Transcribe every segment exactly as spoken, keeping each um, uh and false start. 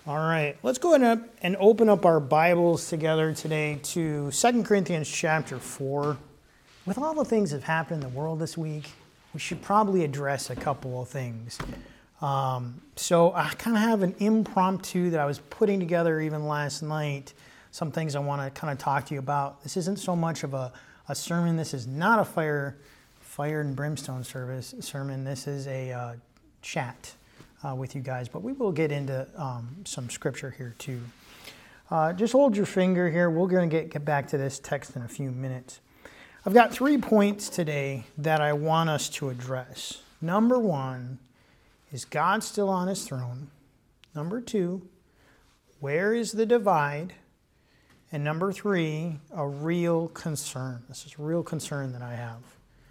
All right, let's go ahead and open up our Bibles together today to Second Corinthians chapter four. With all the things that have happened in the world this week, we should probably address a couple of things. Um, so I kind of have an impromptu that I was putting together even last night, some things I want to kind of talk to you about. This isn't so much of a, a sermon. This is not a fire, fire and brimstone service sermon. This is a uh, chat. Uh, with you guys, but we will get into um, some scripture here too. Uh, just hold your finger here. We're going to get, get back to this text in a few minutes. I've got three points today that I want us to address. Number one, is God still on his throne? Number two, where is the divide? And number three, a real concern. This is a real concern that I have.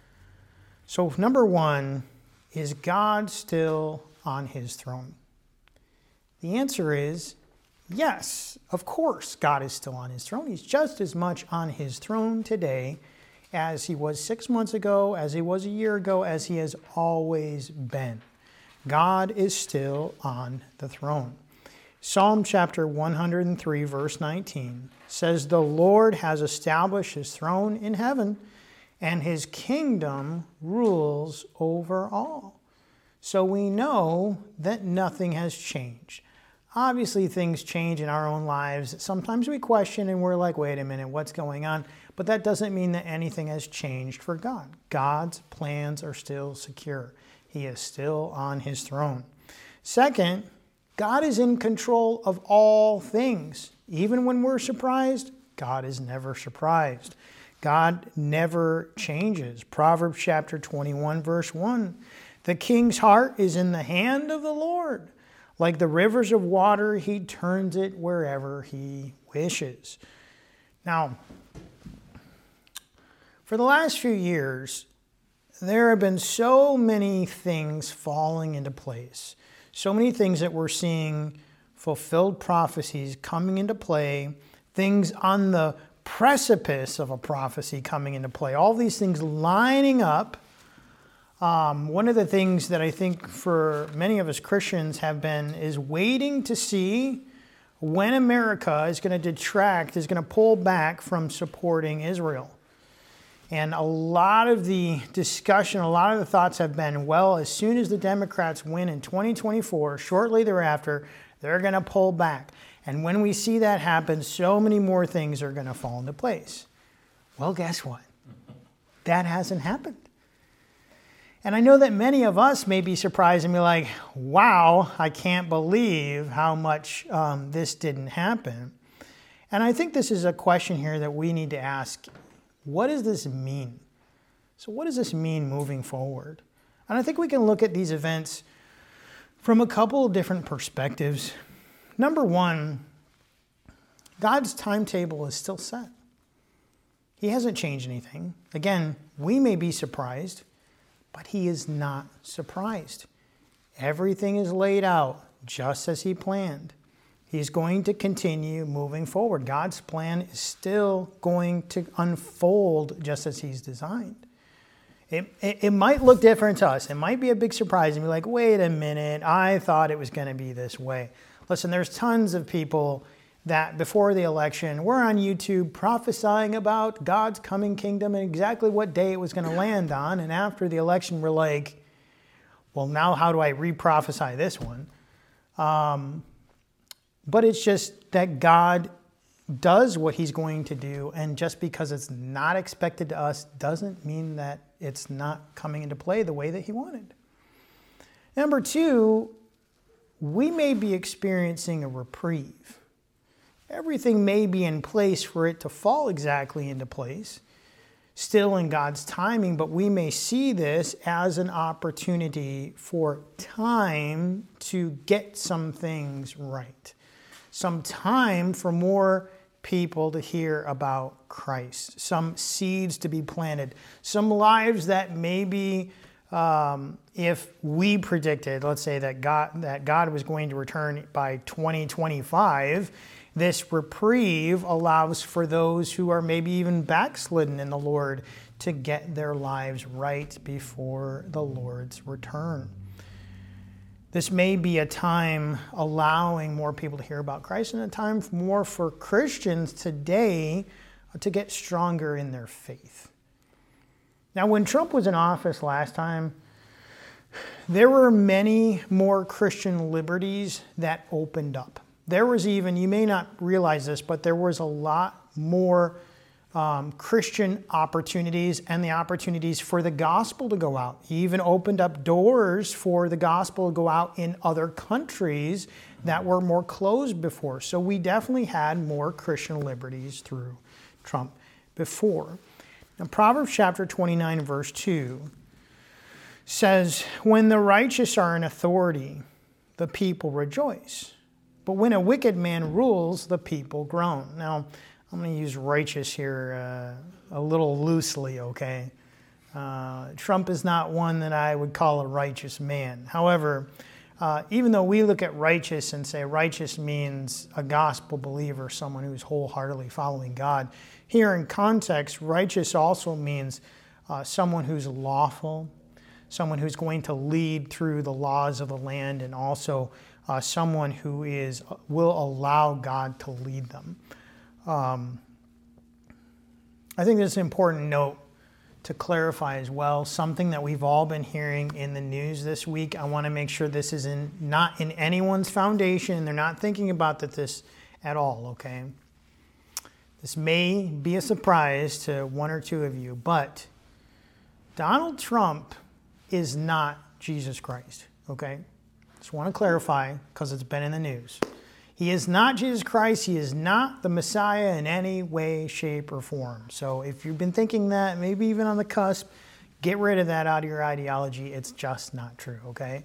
So number one, is God still on his throne? The answer is yes, of course God is still on his throne. He's just as much on his throne today as he was six months ago, as he was a year ago, as he has always been. God is still on the throne. Psalm chapter one hundred three, verse nineteen says, "The Lord has established his throne in heaven, and his kingdom rules over all." So we know that nothing has changed. Obviously, things change in our own lives. Sometimes we question and we're like, wait a minute, what's going on? But that doesn't mean that anything has changed for God. God's plans are still secure. He is still on his throne. Second, God is in control of all things. Even when we're surprised, God is never surprised. God never changes. Proverbs chapter twenty-one, verse one. "The king's heart is in the hand of the Lord. Like the rivers of water, he turns it wherever he wishes." Now, for the last few years, there have been so many things falling into place. So many things that we're seeing, fulfilled prophecies coming into play, things on the precipice of a prophecy coming into play. All these things lining up. Um, one of the things that I think for many of us Christians have been is waiting to see when America is going to detract, is going to pull back from supporting Israel. And a lot of the discussion, a lot of the thoughts have been, well, as soon as the Democrats win in twenty twenty-four, shortly thereafter, they're going to pull back. And when we see that happen, so many more things are going to fall into place. Well, guess what? That hasn't happened. And I know that many of us may be surprised and be like, wow, I can't believe how much um, this didn't happen. And I think this is a question here that we need to ask. What does this mean? So what does this mean moving forward? And I think we can look at these events from a couple of different perspectives. Number one, God's timetable is still set. He hasn't changed anything. Again, we may be surprised, but he is not surprised. Everything is laid out just as he planned. He's going to continue moving forward. God's plan is still going to unfold just as he's designed. It, it, it might look different to us. It might be a big surprise and be like, wait a minute, I thought it was going to be this way. Listen, there's tons of people that before the election were on YouTube prophesying about God's coming kingdom and exactly what day it was going to land on. And after the election, we're like, well, now how do I re-prophesy this one? Um, but it's just that God does what he's going to do. And just because it's not expected to us doesn't mean that it's not coming into play the way that he wanted. Number two, we may be experiencing a reprieve. Everything may be in place for it to fall exactly into place, still in God's timing, but we may see this as an opportunity for time to get some things right. Some time for more people to hear about Christ, some seeds to be planted, some lives that maybe um, if we predicted, let's say that God, that God was going to return by twenty twenty-five, this reprieve allows for those who are maybe even backslidden in the Lord to get their lives right before the Lord's return. This may be a time allowing more people to hear about Christ, and a time more for Christians today to get stronger in their faith. Now, when Trump was in office last time, there were many more Christian liberties that opened up. There was even, you may not realize this, but there was a lot more um, Christian opportunities and the opportunities for the gospel to go out. He even opened up doors for the gospel to go out in other countries that were more closed before. So we definitely had more Christian liberties through Trump before. Now, Proverbs chapter twenty-nine, verse two says, when the righteous are in authority, the people rejoice. But when a wicked man rules, the people groan. Now, I'm going to use righteous here uh, a little loosely, okay? Uh, Trump is not one that I would call a righteous man. However, uh, even though we look at righteous and say righteous means a gospel believer, someone who's wholeheartedly following God, here in context, righteous also means uh, someone who's lawful, someone who's going to lead through the laws of the land, and also uh, someone who is will allow God to lead them. Um, I think this is an important note to clarify as well, something that we've all been hearing in the news this week. I want to make sure this is in, not in anyone's foundation, and they're not thinking about that this at all, okay? This may be a surprise to one or two of you, but Donald Trump is not Jesus Christ, okay? Just want to clarify because it's been in the news. He is not Jesus Christ. He is not the Messiah in any way, shape, or form. So if you've been thinking that, maybe even on the cusp, get rid of that out of your ideology. It's just not true, okay?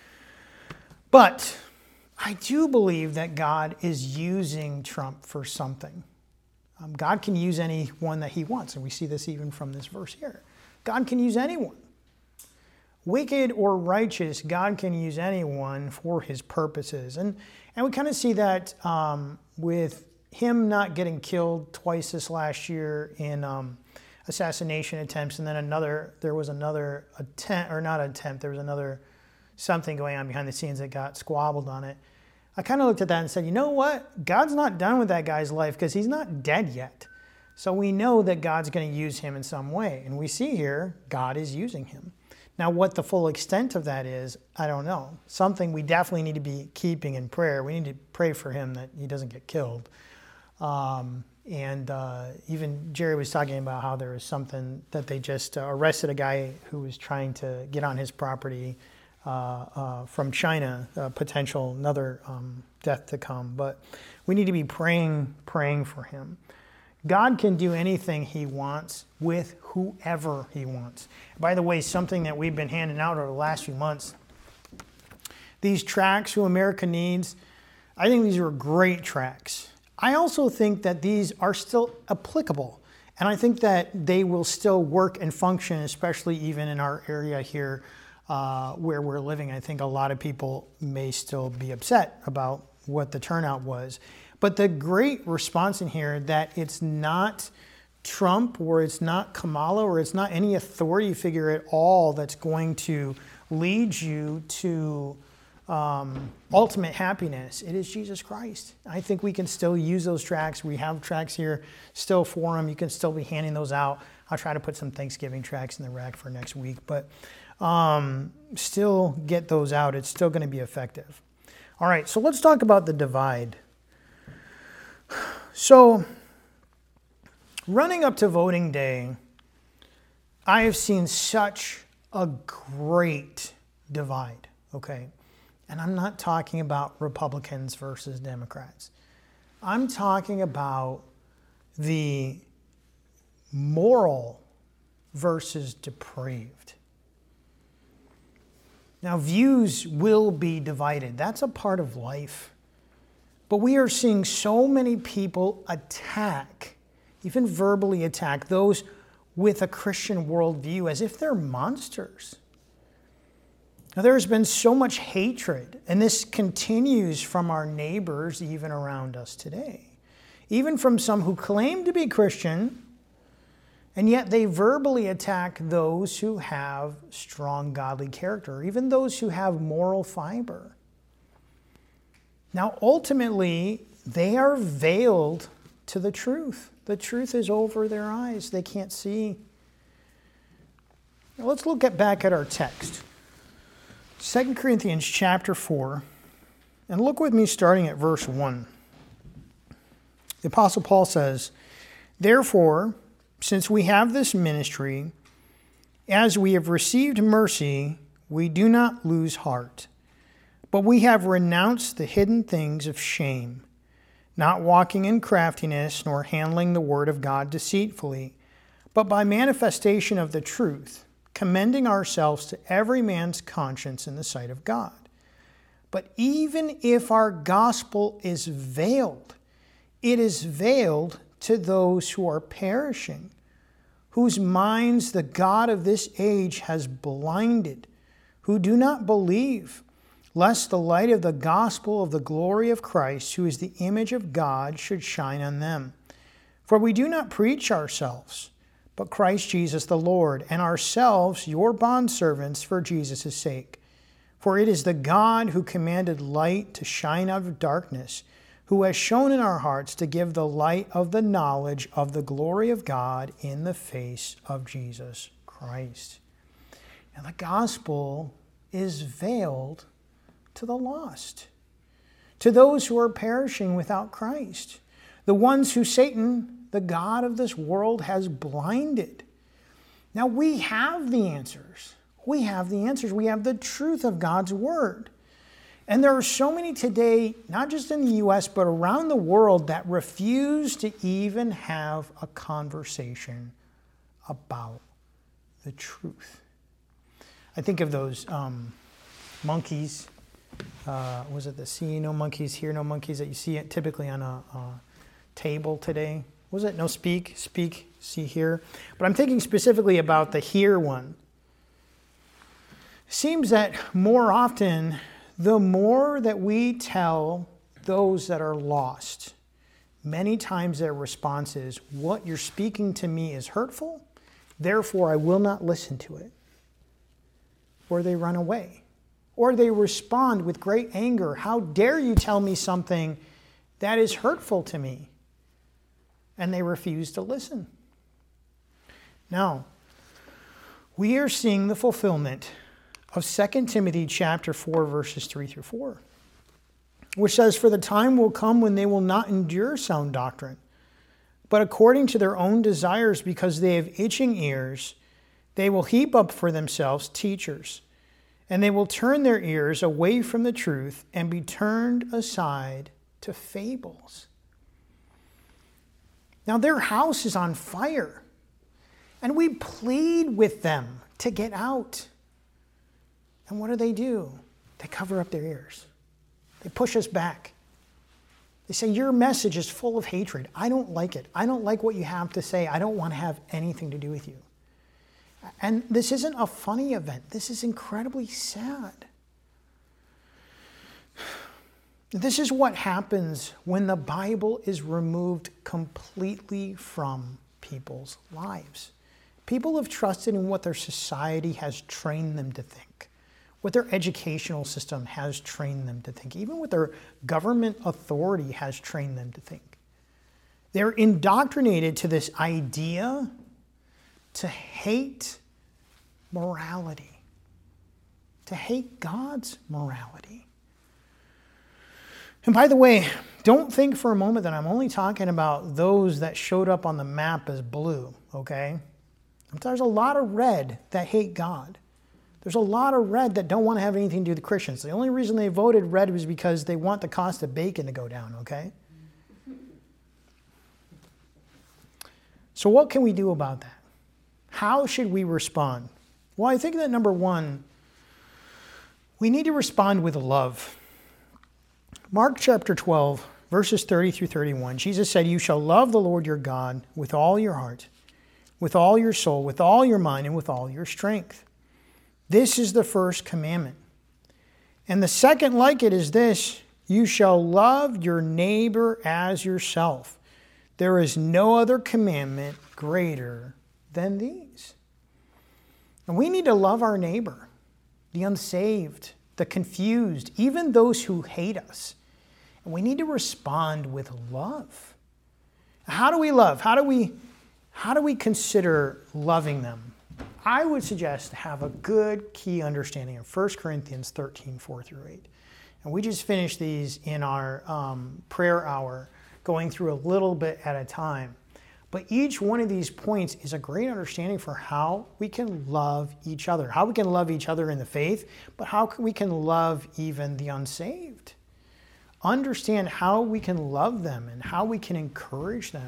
But I do believe that God is using Trump for something. Um, God can use anyone that he wants, and we see this even from this verse here. God can use anyone. Wicked or righteous, God can use anyone for his purposes. And and we kind of see that um, with him not getting killed twice this last year in um, assassination attempts, and then another, there was another attempt, or not attempt, there was another something going on behind the scenes that got squabbled on it. I kind of looked at that and said, you know what? God's not done with that guy's life because he's not dead yet. So we know that God's going to use him in some way. And we see here, God is using him. Now, what the full extent of that is, I don't know. Something we definitely need to be keeping in prayer. We need to pray for him that he doesn't get killed. Um, and uh, even Jerry was talking about how there was something that they just uh, arrested a guy who was trying to get on his property uh, uh, from China, uh, potential another um, death to come. But we need to be praying, praying for him. God can do anything he wants with whoever he wants. By the way, something that we've been handing out over the last few months, these tracts Who America Needs, I think these are great tracts. I also think that these are still applicable. And I think that they will still work and function, especially even in our area here uh, where we're living. I think a lot of people may still be upset about what the turnout was. But the great response in here that it's not Trump or it's not Kamala or it's not any authority figure at all that's going to lead you to um, ultimate happiness. It is Jesus Christ. I think we can still use those tracts. We have tracts here still for them. You can still be handing those out. I'll try to put some Thanksgiving tracts in the rack for next week. But um, still get those out. It's still going to be effective. All right, so let's talk about the divide. So, running up to voting day, I have seen such a great divide, okay? And I'm not talking about Republicans versus Democrats. I'm talking about the moral versus depraved. Now, views will be divided. That's a part of life. But we are seeing so many people attack, even verbally attack, those with a Christian worldview as if they're monsters. Now, there's been so much hatred, and this continues from our neighbors even around us today. Even from some who claim to be Christian And yet they verbally attack those who have strong godly character, even those who have moral fiber. Now, ultimately, they are veiled to the truth. The truth is over their eyes. They can't see. Now, let's look at back at our text. Second Corinthians chapter four. And look with me starting at verse one. The Apostle Paul says, "Therefore, since we have this ministry, as we have received mercy, we do not lose heart. But we have renounced the hidden things of shame, not walking in craftiness, nor handling the word of God deceitfully, but by manifestation of the truth, commending ourselves to every man's conscience in the sight of God. But even if our gospel is veiled, it is veiled to those who are perishing, whose minds the God of this age has blinded, who do not believe, lest the light of the gospel of the glory of Christ, who is the image of God, should shine on them. For we do not preach ourselves, but Christ Jesus the Lord, and ourselves your bondservants for Jesus' sake. For it is the God who commanded light to shine out of darkness, who has shown in our hearts to give the light of the knowledge of the glory of God in the face of Jesus Christ." And the gospel is veiled to the lost, to those who are perishing without Christ, the ones who Satan, the god of this world, has blinded. Now we have the answers. We have the answers. We have the truth of God's word. And there are so many today, not just in the U S, but around the world, that refuse to even have a conversation about the truth. I think of those um, monkeys. Uh, was it the see no monkeys, hear no monkeys that you see it typically on a, a table today? Was it no speak, speak, see, hear? But I'm thinking specifically about the hear one. Seems that more often, the more that we tell those that are lost, many times their response is, "What you're speaking to me is hurtful, therefore I will not listen to it." Or they run away. Or they respond with great anger. "How dare you tell me something that is hurtful to me?" And they refuse to listen. Now, we are seeing the fulfillment of Second Timothy chapter four, verses three through four, which says, "For the time will come when they will not endure sound doctrine, but according to their own desires, because they have itching ears, they will heap up for themselves teachers, and they will turn their ears away from the truth and be turned aside to fables." Now their house is on fire, and we plead with them to get out. And what do they do? They cover up their ears. They push us back. They say, "Your message is full of hatred. I don't like it. I don't like what you have to say. I don't want to have anything to do with you." And this isn't a funny event. This is incredibly sad. This is what happens when the Bible is removed completely from people's lives. People have trusted in what their society has trained them to think, what their educational system has trained them to think, even what their government authority has trained them to think. They're indoctrinated to this idea to hate morality, to hate God's morality. And by the way, don't think for a moment that I'm only talking about those that showed up on the map as blue, okay? There's a lot of red that hate God. There's a lot of red that don't want to have anything to do with Christians. The only reason they voted red was because they want the cost of bacon to go down, okay? So what can we do about that? How should we respond? Well, I think that number one, we need to respond with love. Mark chapter twelve, verses thirty through thirty-one, Jesus said, "You shall love the Lord your God with all your heart, with all your soul, with all your mind, and with all your strength. This is the first commandment. And the second like it is this, you shall love your neighbor as yourself. There is no other commandment greater than these. And we need to love our neighbor, the unsaved, the confused, even those who hate us. And we need to respond with love. How do we love? How do we, how do we consider loving them? I would suggest to have a good key understanding of First Corinthians thirteen, four through eight. And we just finished these in our um, prayer hour, going through a little bit at a time. But each one of these points is a great understanding for how we can love each other, how we can love each other in the faith, but how we can love even the unsaved. Understand how we can love them and how we can encourage them.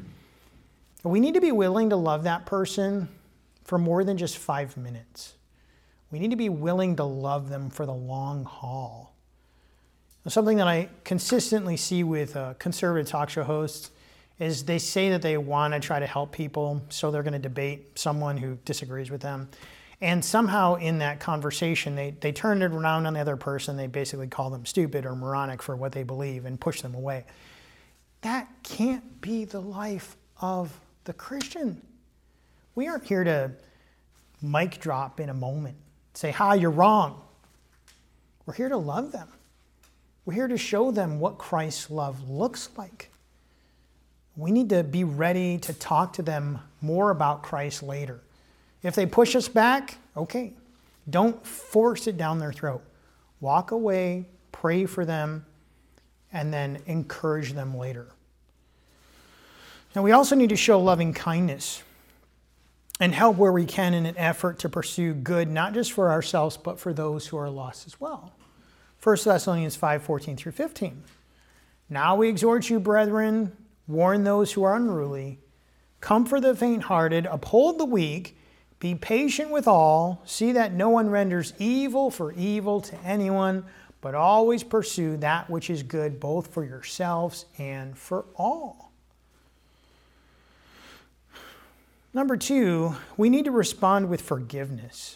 We need to be willing to love that person for more than just five minutes. We need to be willing to love them for the long haul. Something that I consistently see with uh, conservative talk show hosts is they say that they want to try to help people, so they're going to debate someone who disagrees with them. And somehow in that conversation, they, they turn it around on the other person. They basically call them stupid or moronic for what they believe and push them away. That can't be the life of the Christian. We aren't here to mic drop in a moment, say, "Hi, you're wrong." We're here to love them. We're here to show them what Christ's love looks like. We need to be ready to talk to them more about Christ later. If they push us back, okay. Don't force it down their throat. Walk away, pray for them, and then encourage them later. Now, we also need to show loving kindness and help where we can in an effort to pursue good, not just for ourselves, but for those who are lost as well. First Thessalonians five, fourteen through fifteen. Now we exhort you, brethren, warn those who are unruly, comfort the faint-hearted, uphold the weak, be patient with all, see that no one renders evil for evil to anyone, but always pursue that which is good both for yourselves and for all. Number two, we need to respond with forgiveness.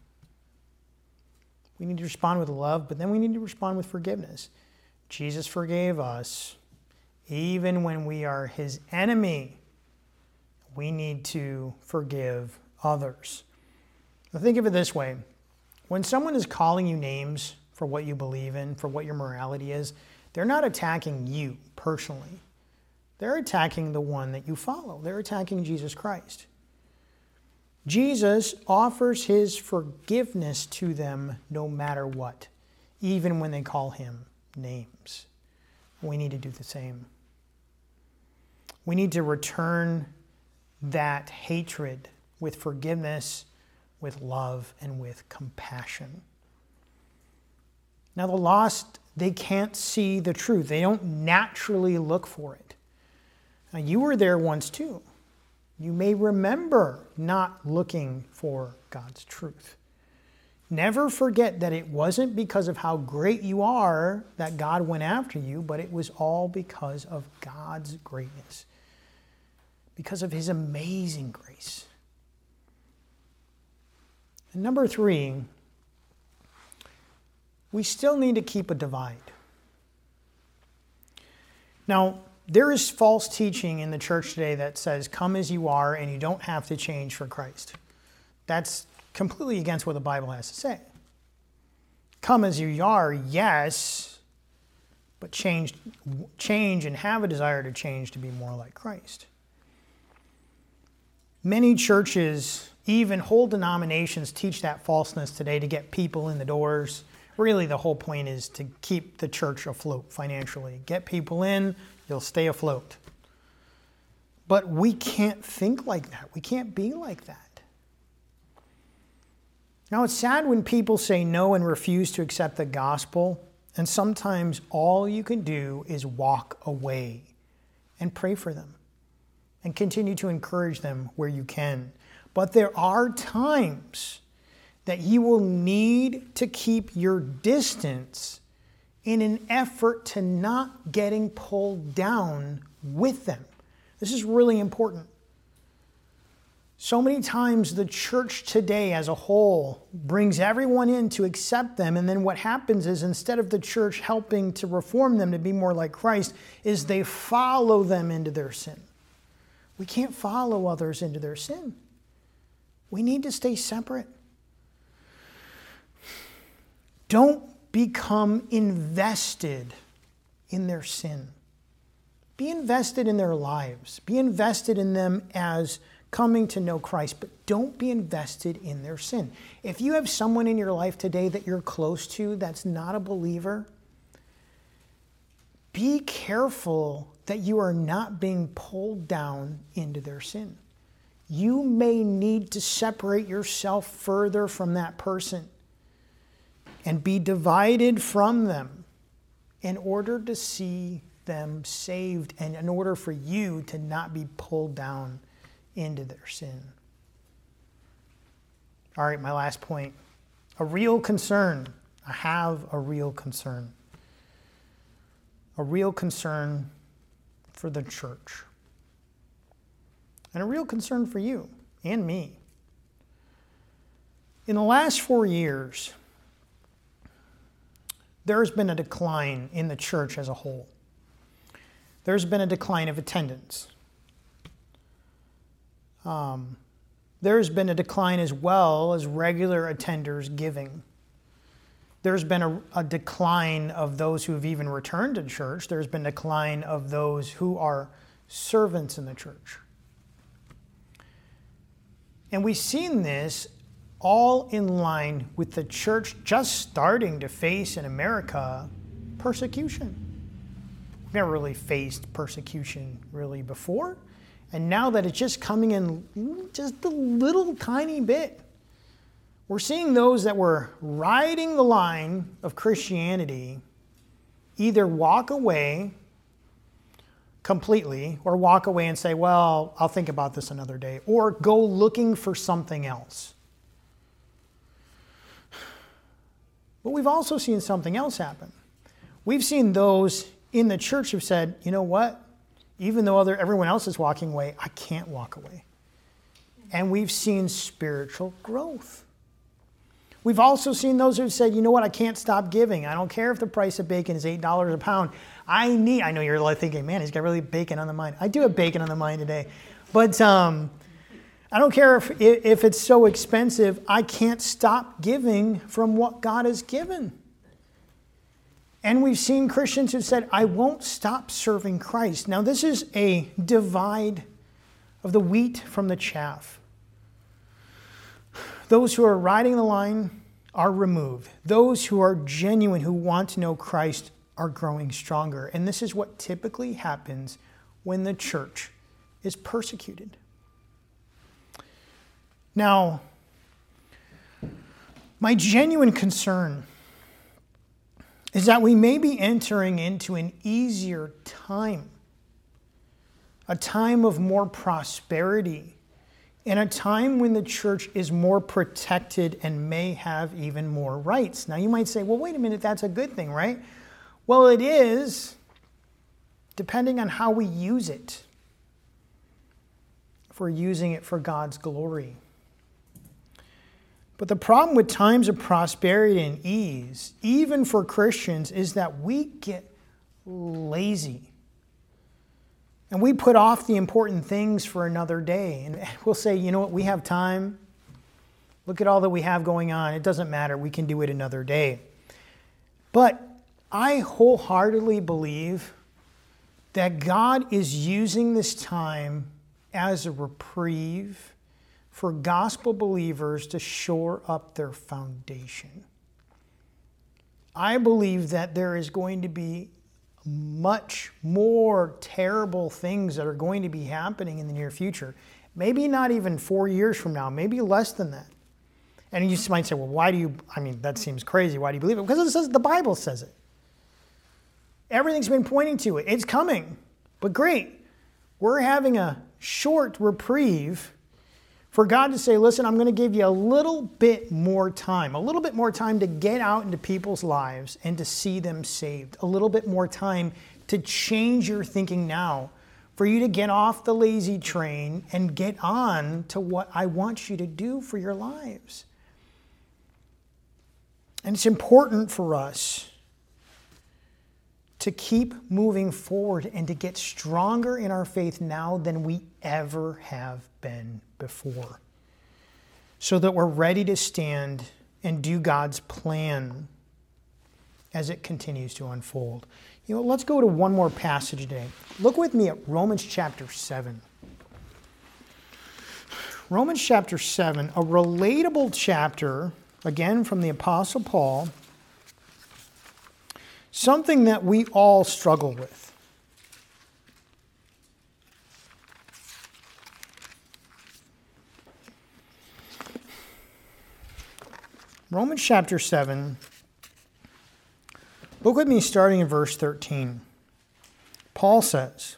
We need to respond with love, but then we need to respond with forgiveness. Jesus forgave us even when we are his enemy. We need to forgive others. Now think of it this way. When someone is calling you names for what you believe in, for what your morality is, they're not attacking you personally. They're attacking the one that you follow. They're attacking Jesus Christ. Jesus offers his forgiveness to them no matter what, even when they call him names. We need to do the same. We need to return that hatred with forgiveness, with love, and with compassion. Now, the lost, they can't see the truth. They don't naturally look for it. Now, you were there once too. You may remember not looking for God's truth. Never forget that it wasn't because of how great you are that God went after you, but it was all because of God's greatness, because of his amazing grace. And number three, we still need to keep a divide. Now, there is false teaching in the church today that says, come as you are and you don't have to change for Christ. That's completely against what the Bible has to say. Come as you are, yes, but change, change and have a desire to change to be more like Christ. Many churches, even whole denominations, teach that falseness today to get people in the doors. Really, the whole point is to keep the church afloat financially. Get people in, you'll stay afloat. But we can't think like that. We can't be like that. Now, it's sad when people say no and refuse to accept the gospel, and sometimes all you can do is walk away and pray for them and continue to encourage them where you can. But there are times that you will need to keep your distance in an effort to not getting pulled down with them. This is really important. So many times the church today as a whole brings everyone in to accept them, and then what happens is instead of the church helping to reform them to be more like Christ, is they follow them into their sin. We can't follow others into their sin. We need to stay separate. Don't become invested in their sin. Be invested in their lives. Be invested in them as coming to know Christ, but don't be invested in their sin. If you have someone in your life today that you're close to that's not a believer, be careful that you are not being pulled down into their sin. You may need to separate yourself further from that person and be divided from them in order to see them saved and in order for you to not be pulled down into their sin. All right, my last point. A real concern. I have a real concern. A real concern for the church. And a real concern for you and me. In the last four years, there's been a decline in the church as a whole. There's been a decline of attendance. Um, there's been a decline as well as regular attenders giving. There's been a, a decline of those who have even returned to church. There's been a decline of those who are servants in the church. And we've seen this all in line with the church just starting to face in America persecution. We've never really faced persecution really before. And now that it's just coming in just a little tiny bit, we're seeing those that were riding the line of Christianity either walk away completely or walk away and say, well, I'll think about this another day, or go looking for something else. But we've also seen something else happen. We've seen those in the church who've said, you know what? Even though other, everyone else is walking away, I can't walk away. And we've seen spiritual growth. We've also seen those who've said, you know what, I can't stop giving. I don't care if the price of bacon is eight dollars a pound. I need, I know you're like thinking, man, he's got really bacon on the mind. I do have bacon on the mind today. But um, I don't care if, if it's so expensive, I can't stop giving from what God has given. And we've seen Christians who've said, I won't stop serving Christ. Now, this is a divide of the wheat from the chaff. Those who are riding the line are removed. Those who are genuine, who want to know Christ, are growing stronger. And this is what typically happens when the church is persecuted. Now, my genuine concern is that we may be entering into an easier time, a time of more prosperity, and a time when the church is more protected and may have even more rights. Now you might say, well, wait a minute, that's a good thing, right? Well, it is, depending on how we use it. If we're using it for God's glory. But the problem with times of prosperity and ease, even for Christians, is that we get lazy. And we put off the important things for another day. And we'll say, you know what, we have time. Look at all that we have going on. It doesn't matter. We can do it another day. But I wholeheartedly believe that God is using this time as a reprieve for gospel believers to shore up their foundation. I believe that there is going to be much more terrible things that are going to be happening in the near future. Maybe not even four years from now, maybe less than that. And you might say, well, why do you, I mean, that seems crazy. Why do you believe it? Because it says, the Bible says it. Everything's been pointing to it. It's coming. But great. We're having a short reprieve for God to say, listen, I'm going to give you a little bit more time, a little bit more time to get out into people's lives and to see them saved, a little bit more time to change your thinking now, for you to get off the lazy train and get on to what I want you to do for your lives. And it's important for us to keep moving forward and to get stronger in our faith now than we ever have been before. so that we're ready to stand and do God's plan as it continues to unfold. You know, let's go to one more passage today. Look with me at Romans chapter seven. Romans chapter seven, a relatable chapter, again from the Apostle Paul, something that we all struggle with. Romans chapter seven, look with me starting in verse thirteen. Paul says,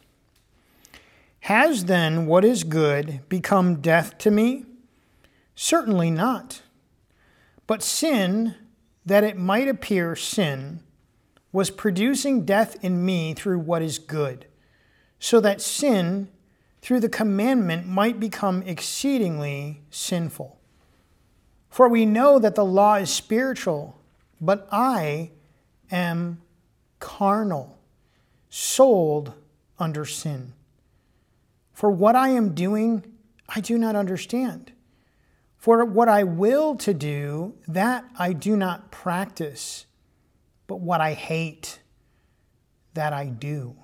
"Has then what is good become death to me? Certainly not. But sin, that it might appear sin, was producing death in me through what is good, so that sin, through the commandment, might become exceedingly sinful. For we know that the law is spiritual, but I am carnal, sold under sin. For what I am doing, I do not understand. For what I will to do, that I do not practice, but what I hate, that I do.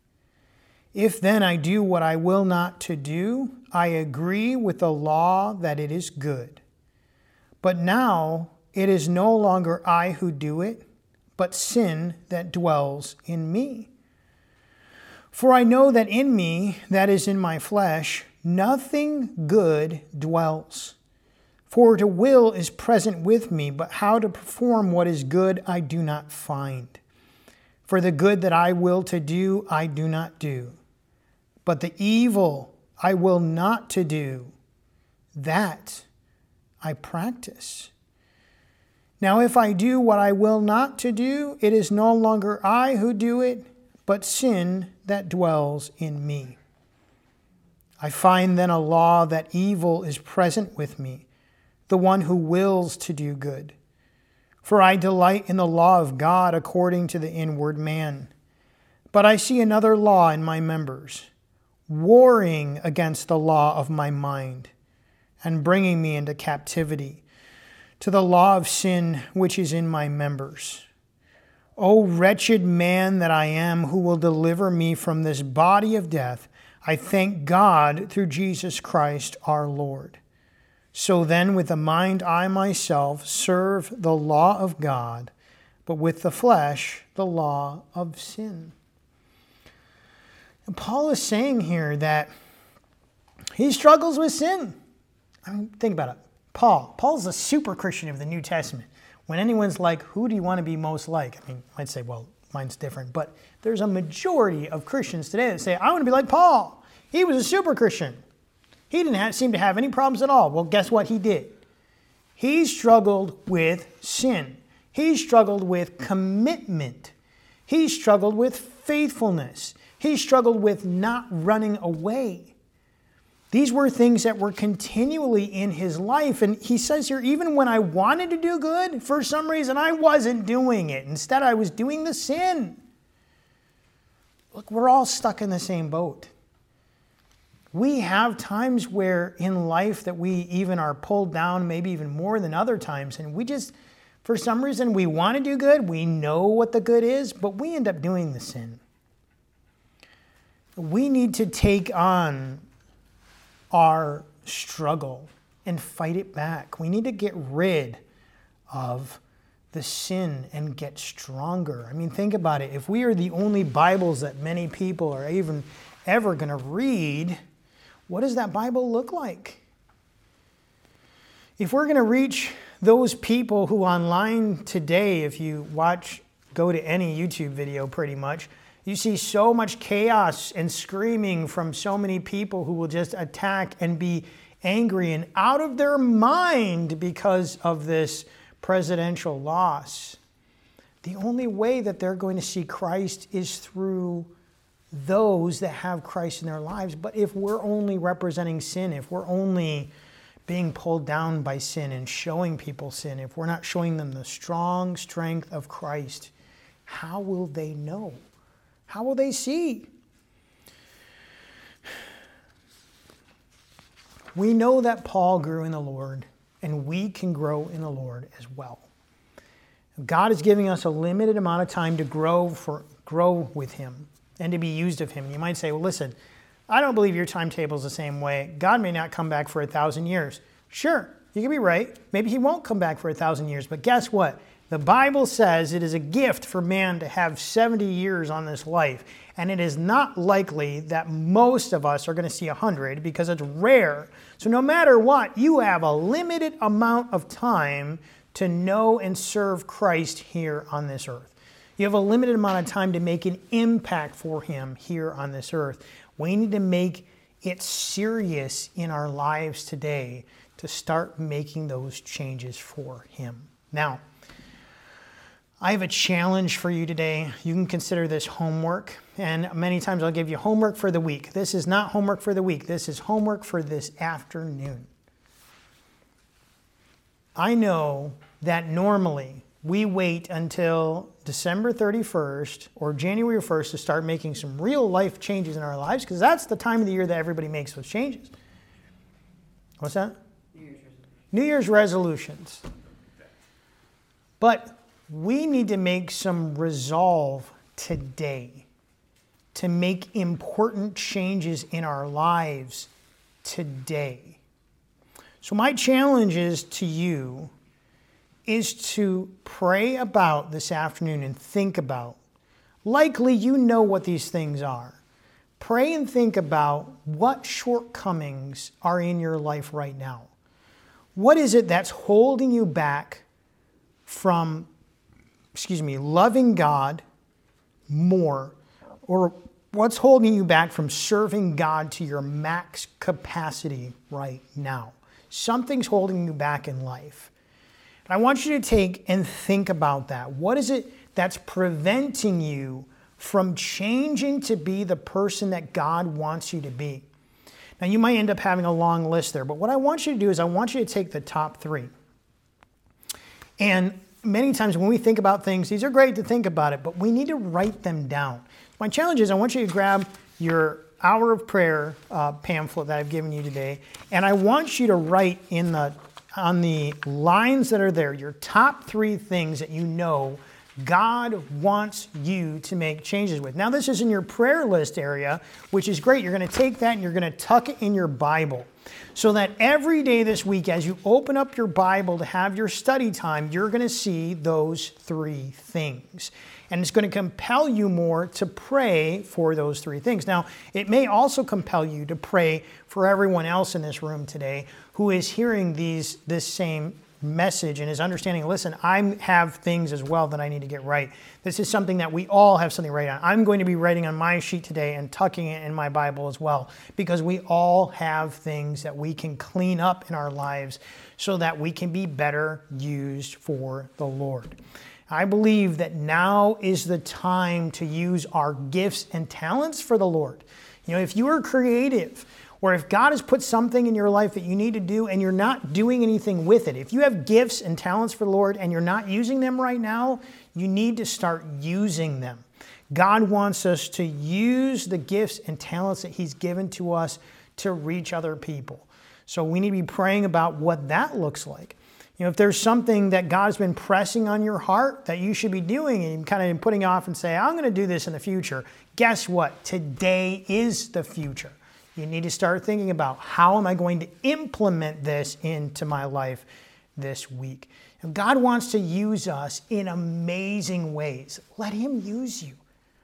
If then I do what I will not to do, I agree with the law that it is good. But now it is no longer I who do it, but sin that dwells in me. For I know that in me, that is in my flesh, nothing good dwells. For to will is present with me, but how to perform what is good I do not find. For the good that I will to do, I do not do. But the evil I will not to do, that I practice. Now if I do what I will not to do, it is no longer I who do it, but sin that dwells in me. I find then a law that evil is present with me, the one who wills to do good. For I delight in the law of God according to the inward man. But I see another law in my members, warring against the law of my mind, and bringing me into captivity to the law of sin which is in my members. O wretched man that I am, who will deliver me from this body of death? I thank God through Jesus Christ our Lord. So then with the mind I myself serve the law of God, but with the flesh the law of sin." And Paul is saying here that he struggles with sin. I mean, think about it. Paul. Paul's a super Christian of the New Testament. When anyone's like, who do you want to be most like? I mean, you might say, well, mine's different. But there's a majority of Christians today that say, I want to be like Paul. He was a super Christian. He didn't have, seem to have any problems at all. Well, guess what he did? He struggled with sin. He struggled with commitment. He struggled with faithfulness. He struggled with not running away. These were things that were continually in his life. And he says here, even when I wanted to do good, for some reason I wasn't doing it. Instead, I was doing the sin. Look, we're all stuck in the same boat. We have times where in life that we even are pulled down, maybe even more than other times. And we just, for some reason, we want to do good. We know what the good is, but we end up doing the sin. We need to take on our struggle and fight it back. We need to get rid of the sin and get stronger. I mean, think about it. If we are the only Bibles that many people are even ever going to read, what does that Bible look like? If we're going to reach those people who online today, if you watch, go to any YouTube video pretty much, you see so much chaos and screaming from so many people who will just attack and be angry and out of their mind because of this presidential loss. The only way that they're going to see Christ is through those that have Christ in their lives. But if we're only representing sin, if we're only being pulled down by sin and showing people sin, if we're not showing them the strong strength of Christ, how will they know? How will they see? We know that Paul grew in the Lord and we can grow in the Lord as well. God is giving us a limited amount of time to grow for grow with him and to be used of him. You might say, well, listen, I don't believe your timetable is the same way. God may not come back for a thousand years. Sure, you can be right. Maybe he won't come back for a thousand years. But guess what? The Bible says it is a gift for man to have seventy years on this life. And it is not likely that most of us are going to see one hundred because it's rare. So no matter what, you have a limited amount of time to know and serve Christ here on this earth. You have a limited amount of time to make an impact for him here on this earth. We need to make it serious in our lives today to start making those changes for him. Now, I have a challenge for you today. You can consider this homework, and many times I'll give you homework for the week. This is not homework for the week. This is homework for this afternoon. I know that normally we wait until December thirty-first or January first to start making some real life changes in our lives, because that's the time of the year that everybody makes those changes. What's that? New Year's resolutions. New Year's resolutions. But we need to make some resolve today to make important changes in our lives today. So my challenge is to you is to pray about this afternoon and think about, likely you know what these things are. Pray and think about what shortcomings are in your life right now. What is it that's holding you back from, excuse me, loving God more? Or what's holding you back from serving God to your max capacity right now? Something's holding you back in life. And I want you to take and think about that. What is it that's preventing you from changing to be the person that God wants you to be? Now, you might end up having a long list there, but what I want you to do is I want you to take the top three. And many times when we think about things, these are great to think about it, but we need to write them down. My challenge is I want you to grab your Hour of Prayer uh, pamphlet that I've given you today, and I want you to write in the on the lines that are there your top three things that you know God wants you to make changes with. Now, this is in your prayer list area, which is great. You're going to take that and you're going to tuck it in your Bible so that every day this week, as you open up your Bible to have your study time, you're going to see those three things. And it's going to compel you more to pray for those three things. Now, it may also compel you to pray for everyone else in this room today who is hearing these this same message and is understanding, listen, I have things as well that I need to get right. This is something that we all have something right on. I'm going to be writing on my sheet today and tucking it in my Bible as well, because we all have things that we can clean up in our lives so that we can be better used for the Lord. I believe that now is the time to use our gifts and talents for the Lord. You know, if you are creative, or if God has put something in your life that you need to do and you're not doing anything with it, if you have gifts and talents for the Lord and you're not using them right now, you need to start using them. God wants us to use the gifts and talents that He's given to us to reach other people. So we need to be praying about what that looks like. You know, if there's something that God's been pressing on your heart that you should be doing and kind of putting off and say, I'm going to do this in the future, guess what? Today is the future. You need to start thinking about, how am I going to implement this into my life this week? And God wants to use us in amazing ways. Let Him use you.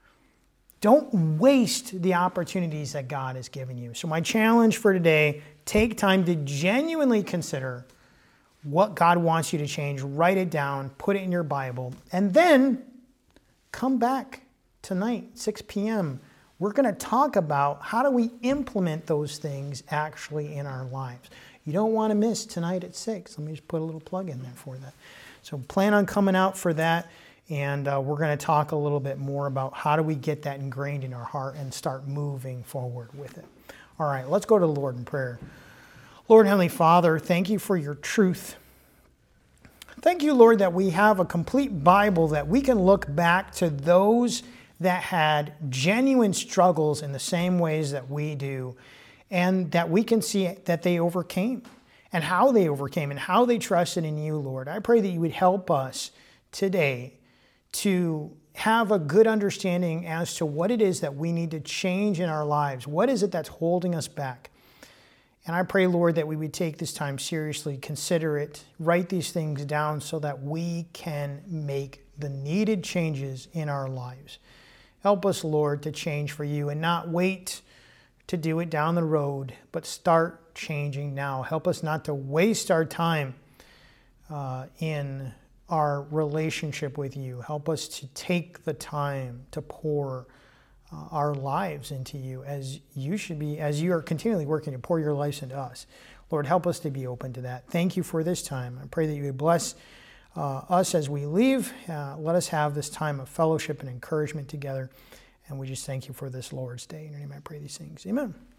Don't waste the opportunities that God has given you. So my challenge for today, take time to genuinely consider what God wants you to change. Write it down, put it in your Bible, and then come back tonight, six p.m., we're going to talk about how do we implement those things actually in our lives. You don't want to miss tonight at six. Let me just put a little plug in there for that. So plan on coming out for that, and uh, we're going to talk a little bit more about how do we get that ingrained in our heart and start moving forward with it. All right, let's go to the Lord in prayer. Lord, Heavenly Father, thank you for your truth. Thank you, Lord, that we have a complete Bible that we can look back to those that had genuine struggles in the same ways that we do, and that we can see that they overcame. and how they overcame and how they trusted in you, Lord. I pray that you would help us today to have a good understanding as to what it is that we need to change in our lives. What is it that's holding us back? And I pray, Lord, that we would take this time seriously, consider it, write these things down so that we can make the needed changes in our lives. Help us, Lord, to change for you and not wait to do it down the road, but start changing now. Help us not to waste our time uh, in our relationship with you. Help us to take the time to pour uh, our lives into you as you should be, as you are continually working to pour your lives into us. Lord, help us to be open to that. Thank you for this time. I pray that you would bless uh, us as we leave. Uh, let us have this time of fellowship and encouragement together. And we just thank you for this Lord's Day. In your name I pray these things. Amen.